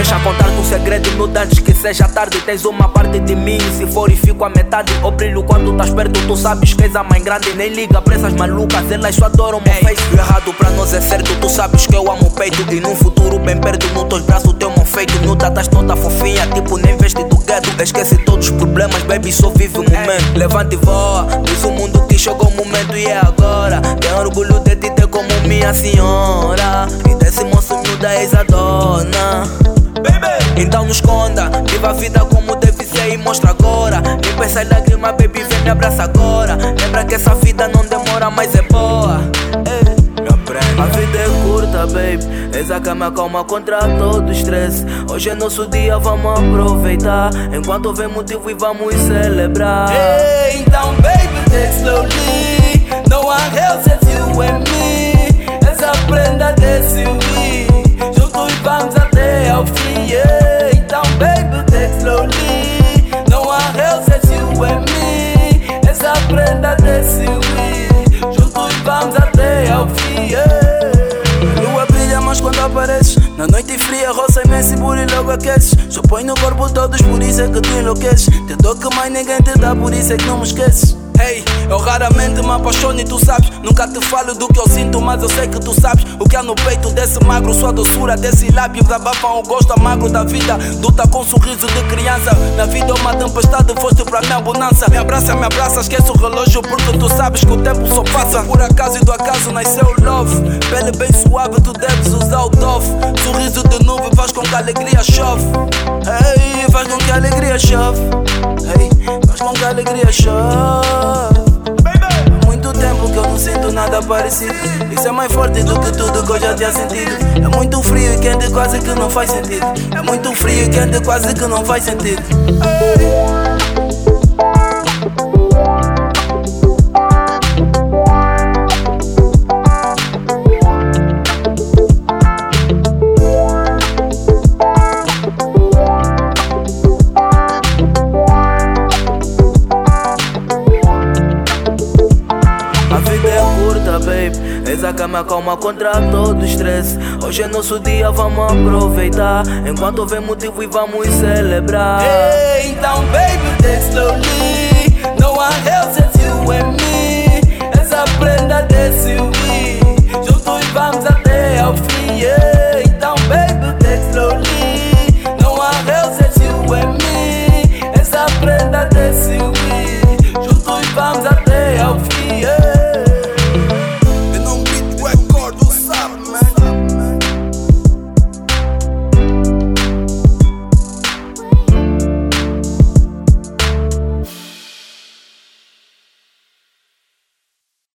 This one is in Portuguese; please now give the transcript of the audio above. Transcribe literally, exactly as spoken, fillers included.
Deixa contar-te um segredo no antes que seja tarde. Tens uma parte de mim, se for e fico a metade. O brilho quando estás perto, tu sabes que és a mãe grande. Nem liga pra essas malucas, elas só adoram o meu face. O errado pra nós é certo, tu sabes que eu amo o peito. E num futuro bem perto, nos teus braços teu mão feito. Nuda, estás toda fofinha, tipo nem veste do gueto. Esquece todos os problemas, baby, só vive o momento. Levanta e voa, diz o mundo que chegou o momento e é agora. Tenho orgulho de te ter como minha senhora. E desse moço miúda és a dona, baby. Então não esconda, viva a vida como deve ser e mostra agora. Limpa essa lágrima, baby, vem me abraça agora. Lembra que essa vida não demora, mas é boa. Ei. A vida é curta, baby, eis a cama calma contra todo o estresse. Hoje é nosso dia, vamos aproveitar. Enquanto houver motivo e vamos celebrar. Hey, então baby, take slowly. No one else as you and me. Essa prenda desse we. Juntos vamos até ao fim. Yeah. Então baby, take slowly. No one else as you and me. Essa prenda desse we. Juntos vamos até ao fim. Yeah. Lua brilha mais quando apareces. Na noite fria, roça imensa e buri logo aqueces. Só põe no corpo todos, por isso é que tu enlouqueces. Te dou que mais ninguém te dá, por isso é que não me esqueces. Hey, eu raramente me apaixono e tu sabes. Nunca te falo do que eu sinto, mas eu sei que tu sabes. O que há no peito desse magro, sua doçura desse lábio. Abafam o gosto amargo da vida. Luta com um sorriso de criança. Na vida é uma tempestade, foste pra minha bonança. Me abraça, me abraça, esquece o relógio, porque tu sabes que o tempo só passa. Por acaso e do acaso nasceu o love. Pele bem suave, tu deves usar o Dove. Sorriso de nuvem faz com que a alegria chove. Hey, faz com que a alegria chove. Hey, faz com que a alegria chove. Há muito tempo que eu não sinto nada parecido. Isso é mais forte do que tudo que eu já tinha sentido. É muito frio e quente, quase que não faz sentido. É muito frio e quente, quase que não faz sentido. Hey. Babe, eis a cama calma contra todo o estresse. Hoje é nosso dia, vamos aproveitar. Enquanto houver motivo e vamos celebrar. Hey, então baby, take slowly. No one else as you and me. Essa prenda